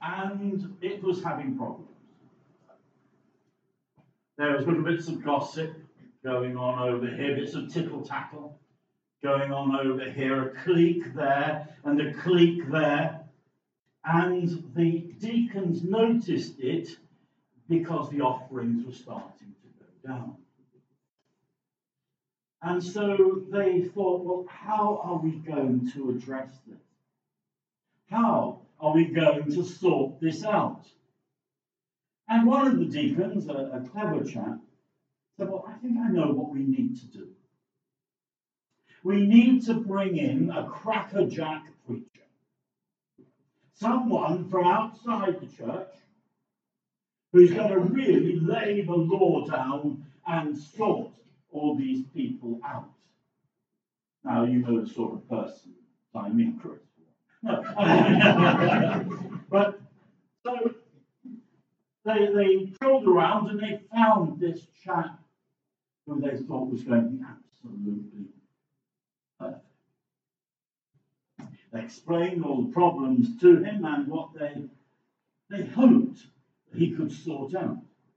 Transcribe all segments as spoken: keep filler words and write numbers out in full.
and it was having problems. There was little bits of gossip going on over here, bits of tittle-tattle going on over here, a clique there and a clique there. And the deacons noticed it because the offerings were starting to go down. And so they thought, well, how are we going to address this? How are we going to sort this out? And one of the deacons, a, a clever chap, said, well, I think I know what we need to do. We need to bring in a crackerjack preacher. Someone from outside the church who's going to really lay the law down and sort all these people out. Now, you know the sort of person I mean, Chris. No. But so they, they trolled around and they found this chap who they thought was going to be absolutely perfect. They explained all the problems to him and what they, they hoped that he could sort out.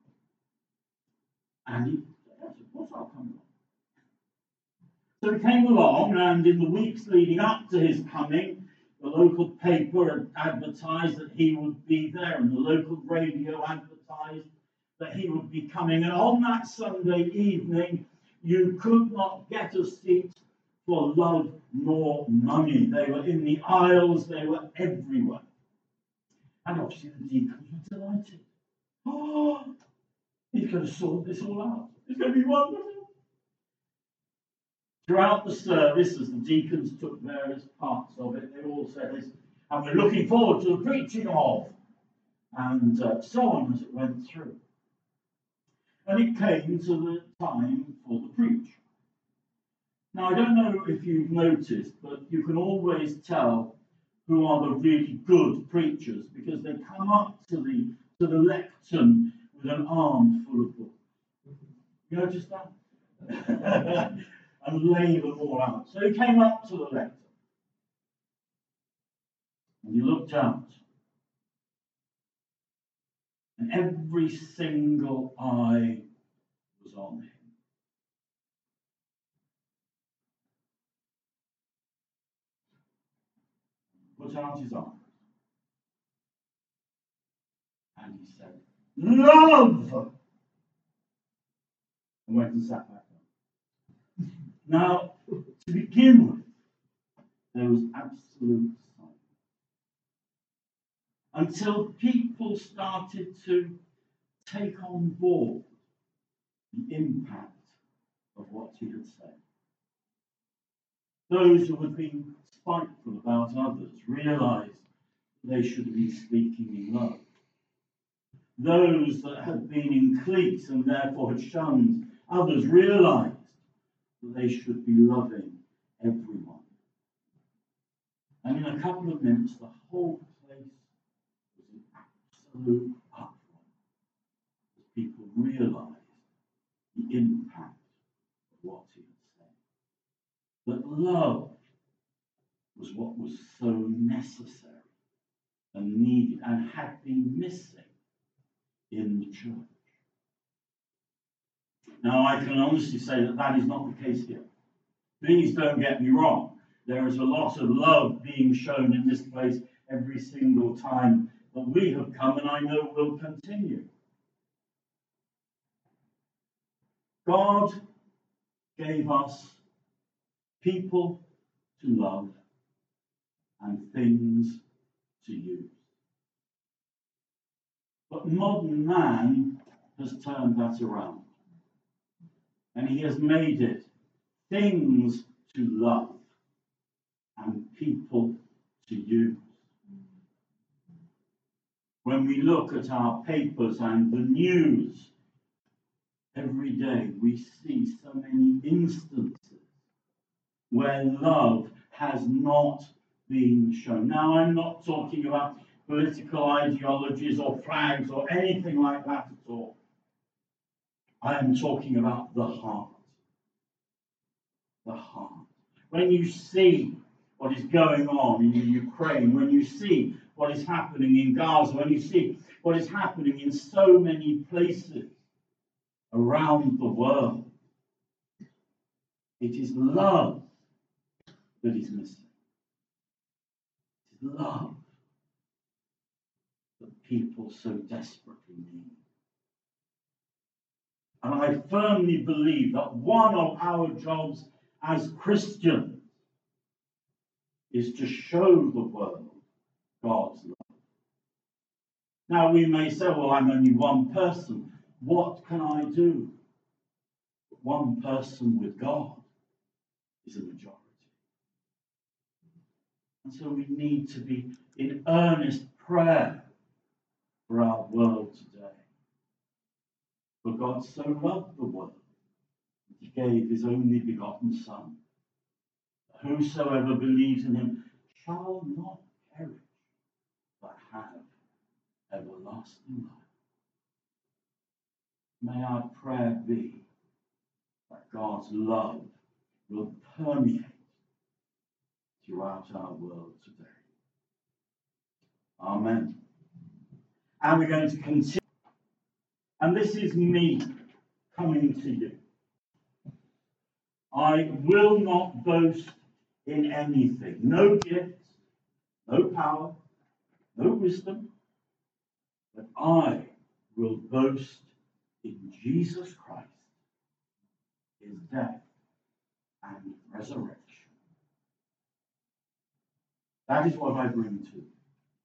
And he said, of course I'll come along. So he came along, and in the weeks leading up to his coming, the local paper had advertised that he would be there, and the local radio advertised that he would be coming. And on that Sunday evening, you could not get a seat for love nor money. They were in the aisles, they were everywhere. And obviously the deacons were delighted. Oh, he's going to sort this all out. It's going to be wonderful. Throughout the service, as the deacons took various parts of it, they all said this, and we're looking forward to the preaching of, and uh, so on as it went through. And it came to the time for the preach. Now, I don't know if you've noticed, but you can always tell who are the really good preachers because they come up to the to the lectern with an arm full of books. You noticed that? And lay them all out. So he came up to the lectern and he looked out, and every single eye was on him. Put out his arms and he said, "Love!" and went and sat back down. Now, to begin with, there was absolute silence until people started to take on board the impact of what he had said. Those who had been spiteful about others realized they should be speaking in love. Those that had been in cliques and therefore had shunned others realized that they should be loving everyone. And in a couple of minutes, the whole place was in absolute uproar as people realized the impact of what he had said. That love was what was so necessary and needed and had been missing in the church. Now, I can honestly say that that is not the case here. Please don't get me wrong. There is a lot of love being shown in this place every single time that we have come, and I know will continue. God gave us people to love and things to use. But modern man has turned that around. And he has made it things to love and people to use. When we look at our papers and the news, every day we see so many instances where love has not been shown. Now, I'm not talking about political ideologies or flags or anything like that at all. I am talking about the heart. The heart. When you see what is going on in Ukraine, when you see what is happening in Gaza, when you see what is happening in so many places around the world, it is love that is missing. It is love that people so desperately need. And I firmly believe that one of our jobs as Christians is to show the world God's love. Now we may say, well, I'm only one person. What can I do? One person with God is a majority. And so we need to be in earnest prayer for our world today. For God so loved the world that he gave his only begotten Son. Whosoever believes in him shall not perish, but have everlasting life. May our prayer be that God's love will permeate throughout our world today. Amen. And we're going to continue. And this is me coming to you. I will not boast in anything. No gifts, no power, no wisdom. But I will boast in Jesus Christ, his death and resurrection. That is what I bring to you.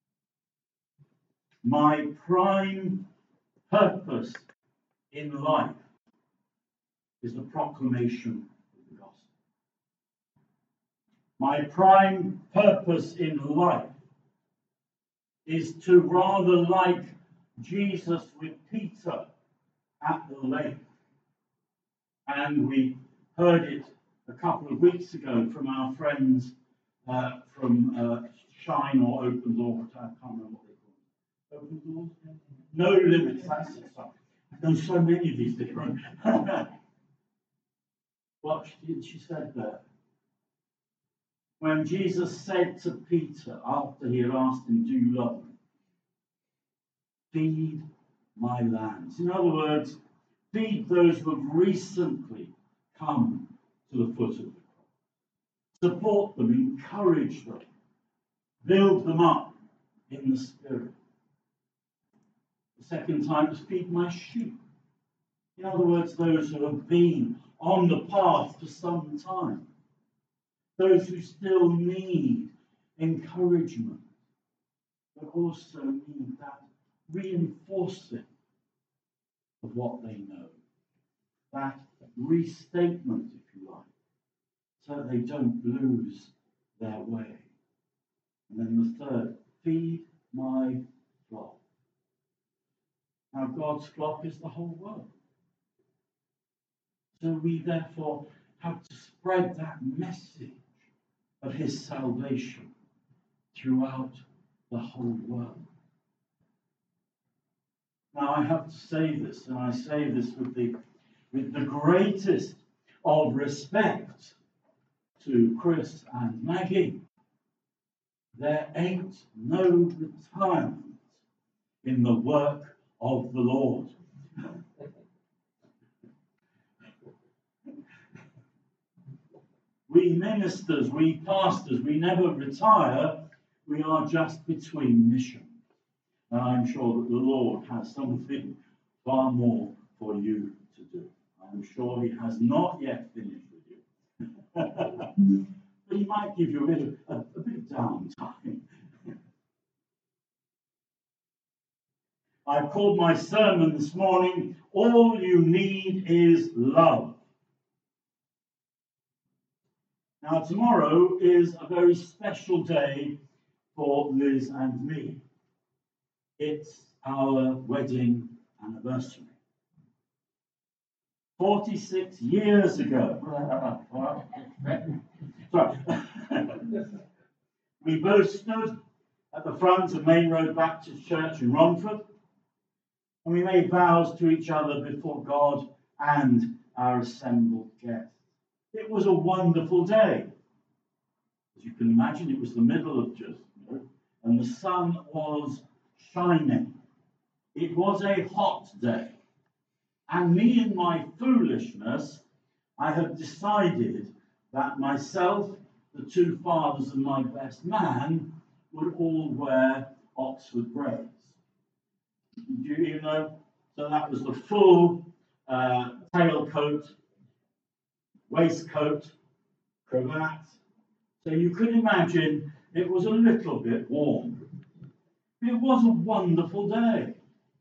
My prime purpose in life is the proclamation of the gospel. My prime purpose in life is to, rather like Jesus with Peter at the lake. And we heard it a couple of weeks ago from our friends uh, from uh, Shine or Open Door, I can't remember what they call it. Open Doors? No Limits, that's it. I know so many of these different. What she, she said there. When Jesus said to Peter, after he had asked him, do you love me? Feed my lambs. In other words, feed those who have recently come to the foot of the cross. Support them, encourage them, build them up in the Spirit. The second time is feed my sheep. In other words, those who have been on the path for some time. Those who still need encouragement, but also need that reinforcing of what they know. That restatement, if you like, so that they don't lose their way. And then the third, feed my flock. Now God's flock is the whole world. So we therefore have to spread that message of his salvation throughout the whole world. Now I have to say this, and I say this with the with the greatest of respect to Chris and Maggie. There ain't no retirement in the work of the Lord. We ministers, we pastors, we never retire. We are just between missions. And I'm sure that the Lord has something far more for you to do. I'm sure he has not yet finished with you. But he might give you a bit of, a, a bit of downtime. I've called my sermon this morning, All You Need Is Love. Now, tomorrow is a very special day for Liz and me. It's our wedding anniversary. forty-six years ago. Sorry. We both stood at the front of Main Road Baptist Church in Romford, and we made vows to each other before God and our assembled guests. It was a wonderful day. As you can imagine, it was the middle of just, you know, and the sun was shining. It was a hot day, and me and my foolishness, I had decided that myself, the two fathers, and my best man would all wear Oxford greys. Do you know? So that was the full uh, tailcoat, waistcoat, cravat. So you could imagine it was a little bit warm. It was a wonderful day.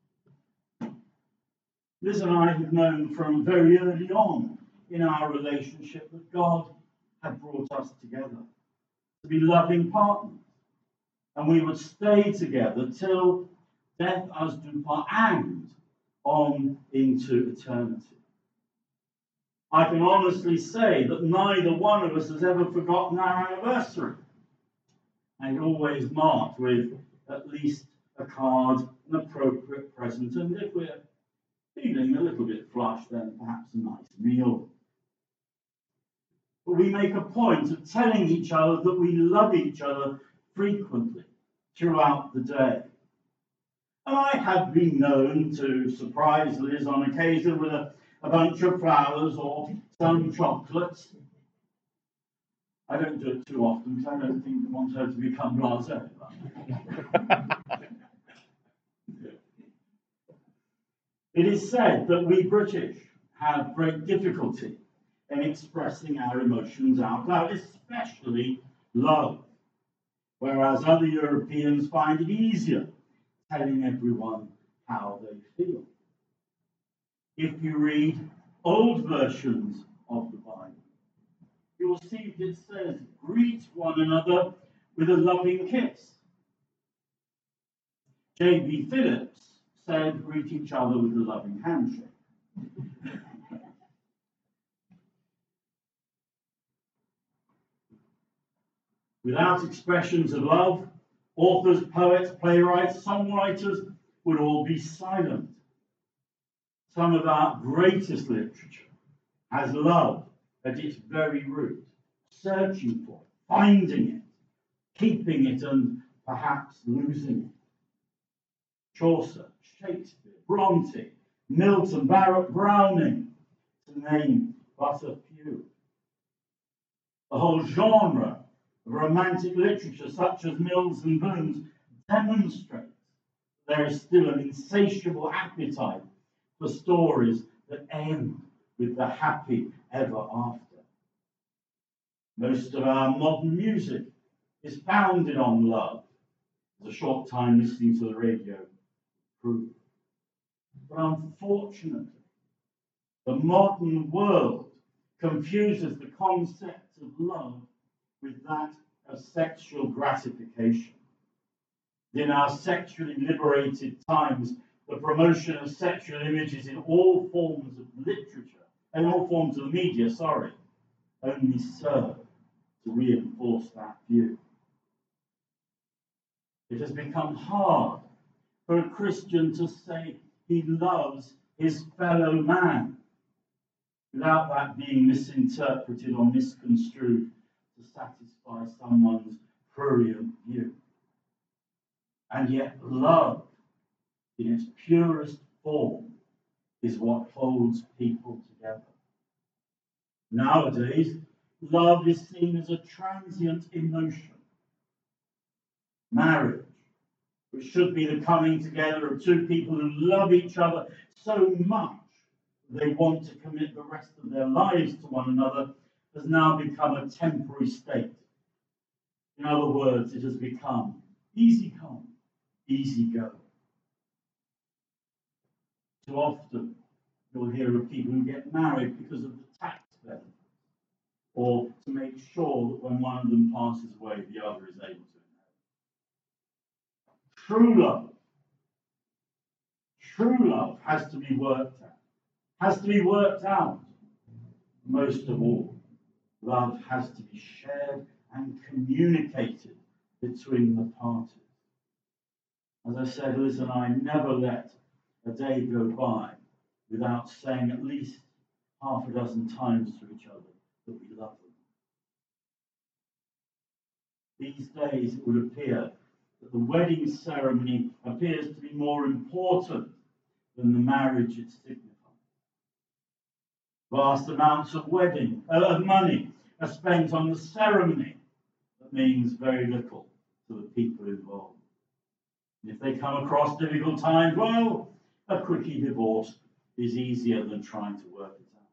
Liz and I had known from very early on in our relationship that God had brought us together to be loving partners. And we would stay together till death us do part and on into eternity. I can honestly say that neither one of us has ever forgotten our anniversary. And it's always marked with at least a card, an appropriate present, and if we're feeling a little bit flushed, then perhaps a nice meal. But we make a point of telling each other that we love each other frequently throughout the day. And I have been known to surprise Liz on occasion with a, a bunch of flowers or some chocolates. I don't do it too often because I don't think I want her to become blasé. It is said that we British have great difficulty in expressing our emotions out loud, especially love, whereas other Europeans find it easier telling everyone how they feel. If you read old versions of the Bible, you will see it says, greet one another with a loving kiss. J B Phillips said, greet each other with a loving handshake. Without expressions of love, authors, poets, playwrights, songwriters would all be silent. Some of our greatest literature has love at its very root, searching for it, finding it, keeping it, and perhaps losing it. Chaucer, Shakespeare, Bronte, Milton, Barrett, Browning, to name but a few. The whole genre of romantic literature, such as Mills and Boon's, demonstrates there is still an insatiable appetite for stories that end with the happy ever after. Most of our modern music is founded on love, as a short time listening to the radio proved. But unfortunately, the modern world confuses the concept of love with that of sexual gratification. In our sexually liberated times, the promotion of sexual images in all forms of literature, and all forms of the media, sorry, only serve to reinforce that view. It has become hard for a Christian to say he loves his fellow man without that being misinterpreted or misconstrued to satisfy someone's prurient view. And yet love, in its purest form, is what holds people together. Nowadays, love is seen as a transient emotion. Marriage, which should be the coming together of two people who love each other so much they want to commit the rest of their lives to one another, has now become a temporary state. In other words, it has become easy come, easy go. Too often, you'll hear of people who get married because of the tax benefit, or to make sure that when one of them passes away, the other is able to inherit. True love, true love has to be worked out, has to be worked out. Most of all, love has to be shared and communicated between the parties. As I said, Liz and I never let a day go by without saying at least half a dozen times to each other that we love them. These days, it would appear that the wedding ceremony appears to be more important than the marriage it signifies. Vast amounts of wedding, uh, of money are spent on the ceremony that means very little to the people involved. And if they come across difficult times, well, a quickie divorce is easier than trying to work it out.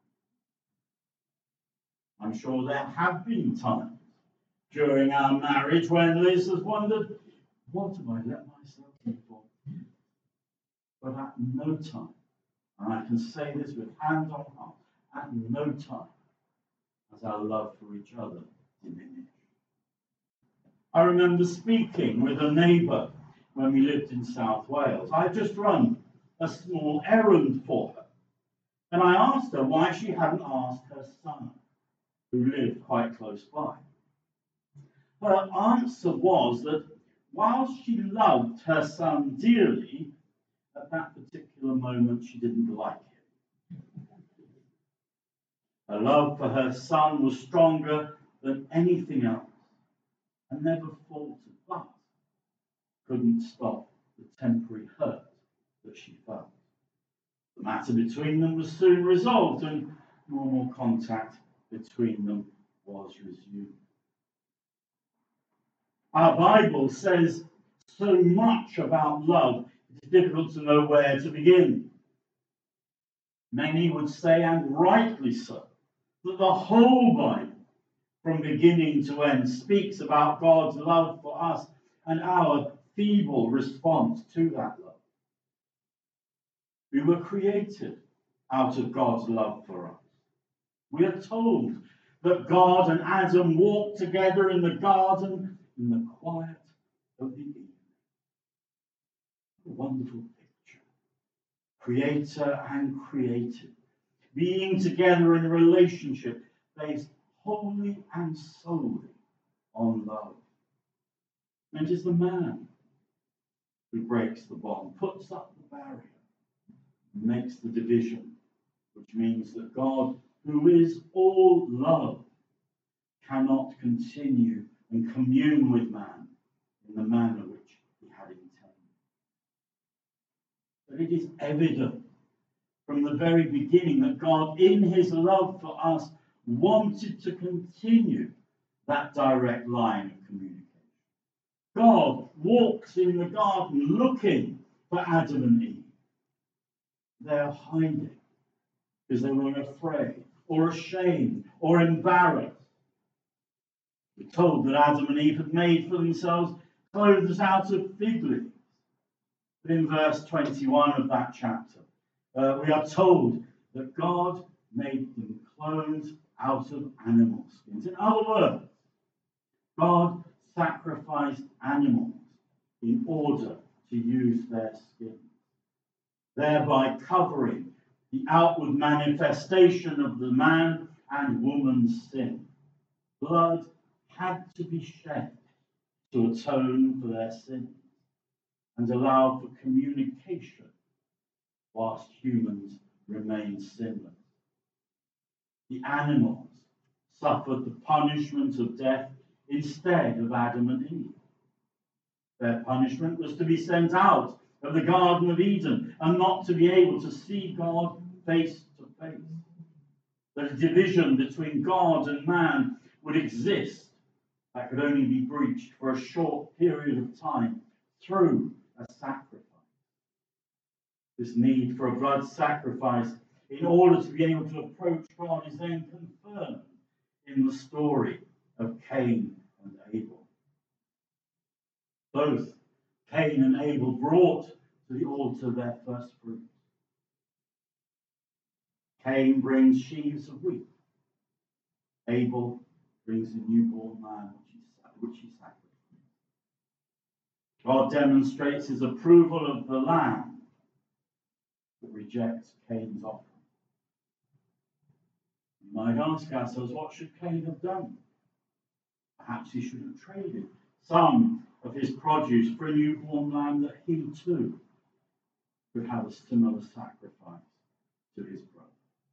I'm sure there have been times during our marriage when Liz has wondered, what have I let myself in for? But at no time, and I can say this with hand on heart, at no time has our love for each other diminished. I remember speaking with a neighbour when we lived in South Wales. I just run a small errand for her, and I asked her why she hadn't asked her son, who lived quite close by. Her answer was that while she loved her son dearly, at that particular moment she didn't like him. Her love for her son was stronger than anything else, and never faltered, but couldn't stop the temporary hurt that she felt. The matter between them was soon resolved, and normal contact between them was resumed. Our Bible says so much about love, it's difficult to know where to begin. Many would say, and rightly so, that the whole Bible, from beginning to end, speaks about God's love for us and our feeble response to that love. We were created out of God's love for us. We are told that God and Adam walked together in the garden in the quiet of the evening. A wonderful picture. Creator and created, being together in a relationship based wholly and solely on love. And it is the man who breaks the bond, puts up the barrier, makes the division, which means that God, who is all love, cannot continue and commune with man in the manner which he had intended. But it is evident from the very beginning that God, in his love for us, wanted to continue that direct line of communication. God walks in the garden looking for Adam and Eve. They are hiding because they were afraid or ashamed or embarrassed. We're told that Adam and Eve had made for themselves clothes out of fig leaves. But in verse twenty-one of that chapter, uh, we are told that God made them clothes out of animal skins. In other words, God sacrificed animals in order to use their skins, thereby covering the outward manifestation of the man and woman's sin. Blood had to be shed to atone for their sins and allow for communication whilst humans remained sinless. The animals suffered the punishment of death instead of Adam and Eve. Their punishment was to be sent out of the Garden of Eden and not to be able to see God face to face. That a division between God and man would exist that could only be breached for a short period of time through a sacrifice. This need for a blood sacrifice in order to be able to approach God is then confirmed in the story of Cain and Abel. Both Cain and Abel brought to the altar their first fruits. Cain brings sheaves of wheat. Abel brings a newborn lamb which he sacrificed. God demonstrates his approval of the lamb that rejects Cain's offering. We might ask ourselves, what should Cain have done? Perhaps he should have traded some of his produce for a newborn lamb that he too could have a similar sacrifice to his brother.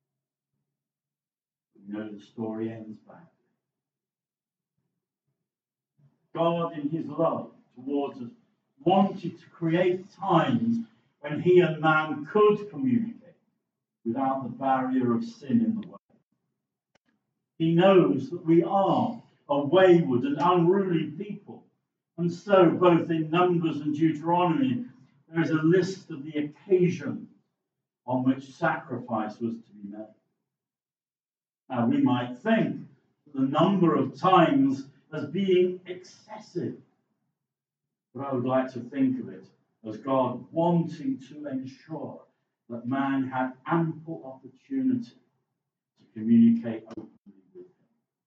We know the story ends badly. God, in his love towards us, wanted to create times when he and man could communicate without the barrier of sin in the way. He knows that we are a wayward and unruly people. And so, both in Numbers and Deuteronomy, there is a list of the occasions on which sacrifice was to be made. Now, we might think the number of times as being excessive, but I would like to think of it as God wanting to ensure that man had ample opportunity to communicate openly with him.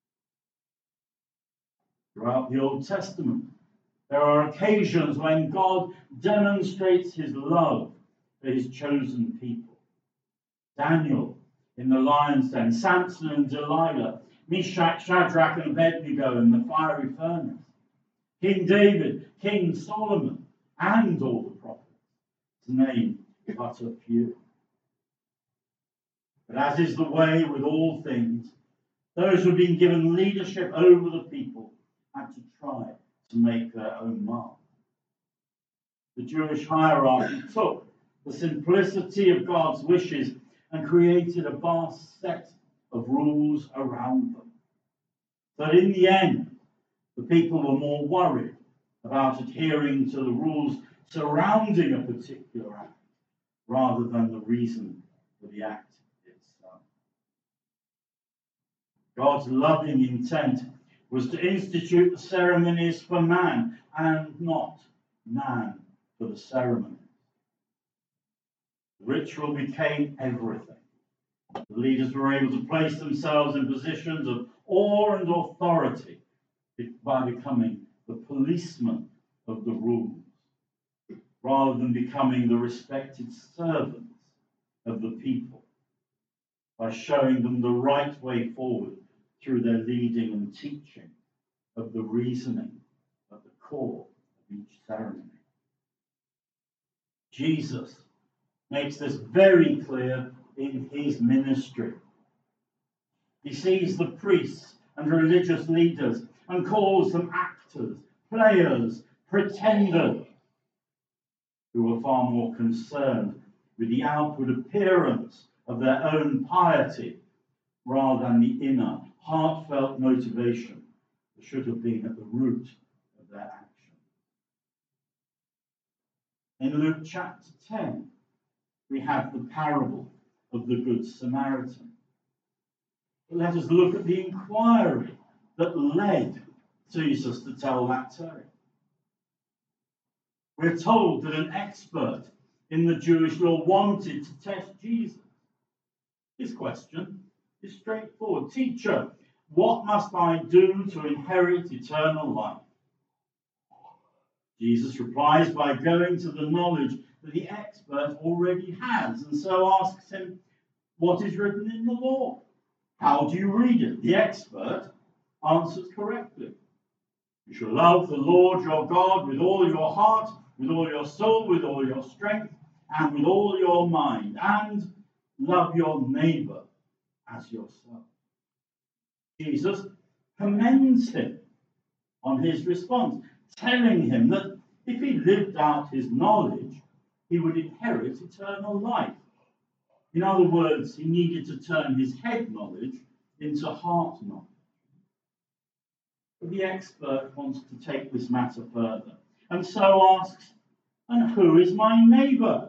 Throughout the Old Testament, there are occasions when God demonstrates his love for his chosen people. Daniel in the lion's den, Samson and Delilah, Meshach, Shadrach and Abednego in the fiery furnace, King David, King Solomon, and all the prophets, to name but a few. But as is the way with all things, those who have been given leadership over the people had to try to make their own mark. The Jewish hierarchy took the simplicity of God's wishes and created a vast set of rules around them. But in the end, the people were more worried about adhering to the rules surrounding a particular act rather than the reason for the act itself. God's loving intent was to institute the ceremonies for man and not man for the ceremony. The ritual became everything. The leaders were able to place themselves in positions of awe and authority by becoming the policemen of the rules, rather than becoming the respected servants of the people, by showing them the right way forward through their leading and teaching of the reasoning at the core of each ceremony. Jesus makes this very clear in his ministry. He sees the priests and religious leaders and calls them actors, players, pretenders, who are far more concerned with the outward appearance of their own piety rather than the inner, heartfelt motivation that should have been at the root of their action. In Luke chapter ten, we have the parable of the Good Samaritan. But let us look at the inquiry that led Jesus to tell that tale. We're told that an expert in the Jewish law wanted to test Jesus. His question is straightforward. Teacher, what must I do to inherit eternal life? Jesus replies by going to the knowledge that the expert already has, and so asks him, what is written in the law? How do you read it? The expert answers correctly. You shall love the Lord your God with all your heart, with all your soul, with all your strength, and with all your mind, and love your neighbor as yourself. Jesus commends him on his response, telling him that if he lived out his knowledge, he would inherit eternal life. In other words, he needed to turn his head knowledge into heart knowledge. But the expert wants to take this matter further, and so asks, and who is my neighbor?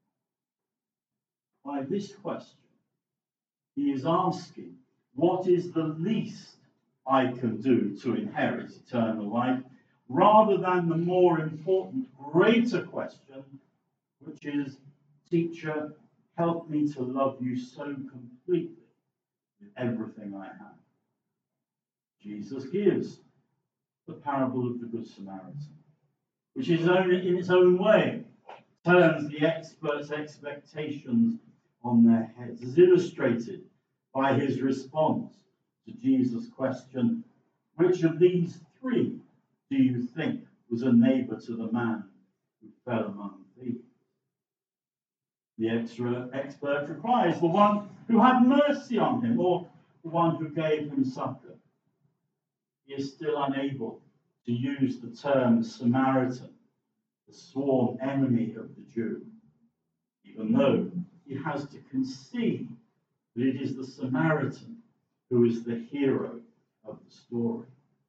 By this question, he is asking, what is the least I can do to inherit eternal life, rather than the more important, greater question, which is, teacher, help me to love you so completely with everything I have. Jesus gives the parable of the Good Samaritan, which is own, in its own way turns the expert's expectations on their heads, as illustrated by his response to Jesus' question, which of these three do you think was a neighbor to the man who fell among thieves? The expert replies, the one who had mercy on him, or the one who gave him succor. He is still unable to use the term Samaritan the sworn enemy of the Jew, even though he has to concede that it is the Samaritan who is the hero of the story.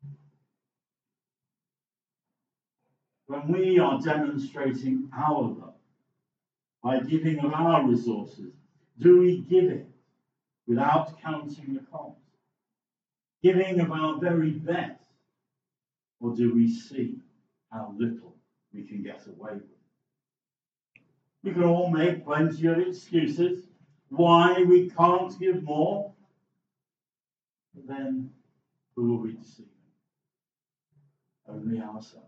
When we are demonstrating our love by giving of our resources, do we give it without counting the cost? Giving of our very best? Or do we see how little we can get away with? We can all make plenty of excuses why we can't give more. But then, who are we deceiving? Only ourselves.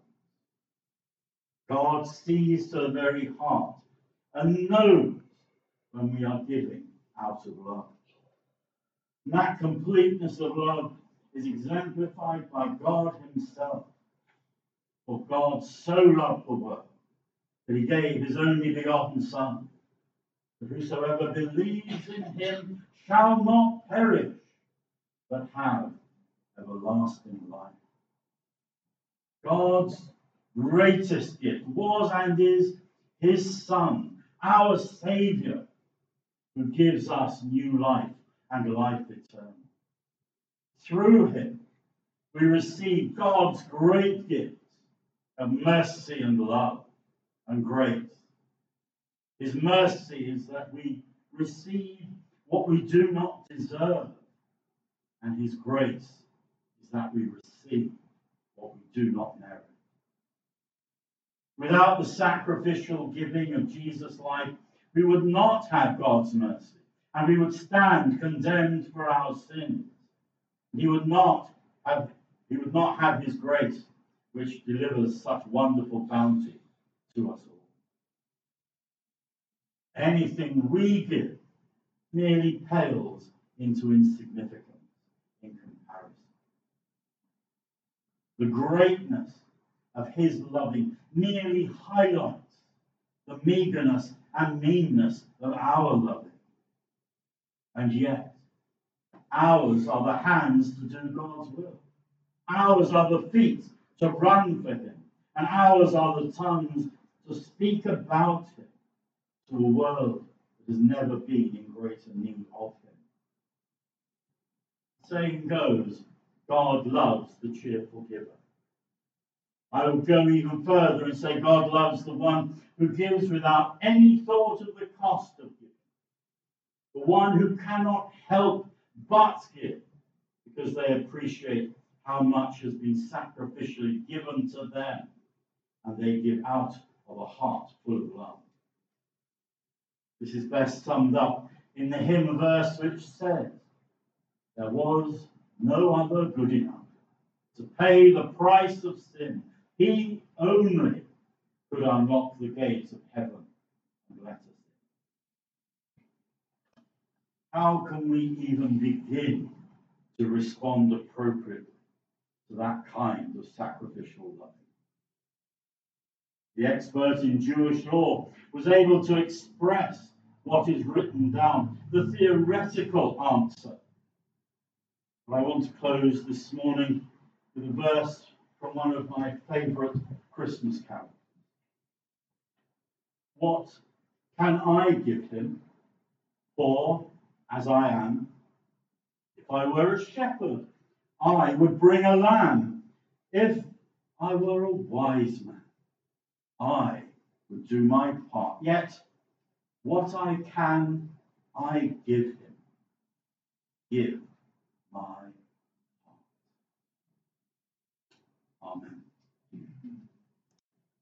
God sees to the very heart and knows when we are giving out of love. And that completeness of love is exemplified by God himself. For God so loved the world that he gave his only begotten Son, that whosoever believes in him shall not perish, but have everlasting life. God's greatest gift was and is his Son, our Saviour, who gives us new life and life eternal. Through him, we receive God's great gifts of mercy and love and grace. His mercy is that we receive what we do not deserve, and his grace is that we receive what we do not merit. Without the sacrificial giving of Jesus' life, we would not have God's mercy, and we would stand condemned for our sins. He would not have, he would not have his grace, which delivers such wonderful bounty to us all. Anything we give merely pales into insignificance in comparison. The greatness of his loving merely highlights the meagerness and meanness of our loving. And yet, ours are the hands to do God's will. Ours are the feet to run for him. And ours are the tongues to speak about him to a world that has never been in greater need of him. The saying goes, God loves the cheerful giver. I will go even further and say God loves the one who gives without any thought of the cost of giving. The one who cannot help but give because they appreciate how much has been sacrificially given to them, and they give out of a heart full of love. This is best summed up in the hymn verse which says, there was no other good enough to pay the price of sin. He only could unlock the gates of heaven and let us in. How can we even begin to respond appropriately to that kind of sacrificial love? The expert in Jewish law was able to express what is written down, the theoretical answer. But I want to close this morning with a verse from one of my favourite Christmas carols. What can I give him? For, as I am, if I were a shepherd, I would bring a lamb. If I were a wise man, I would do my part. Yet, what I can, I give him. Give